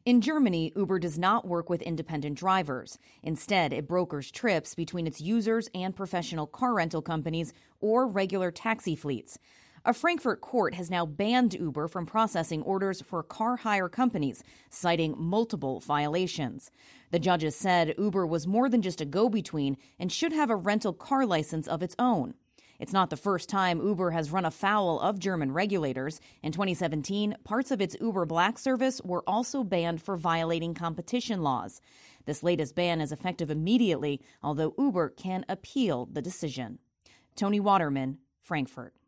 In Germany, Uber does not work with independent drivers. Instead, it brokers trips between its users and professional car rental companies or regular taxi fleets. A Frankfurt court has now banned Uber from processing orders for car hire companies, citing multiple violations. The judges said Uber was more than just a go-between and should have a rental car license of its own. It's not the first time Uber has run afoul of German regulators. In 2017, parts of its Uber Black service were also banned for violating competition laws. This latest ban is effective immediately, although Uber can appeal the decision. Tony Waterman, Frankfurt.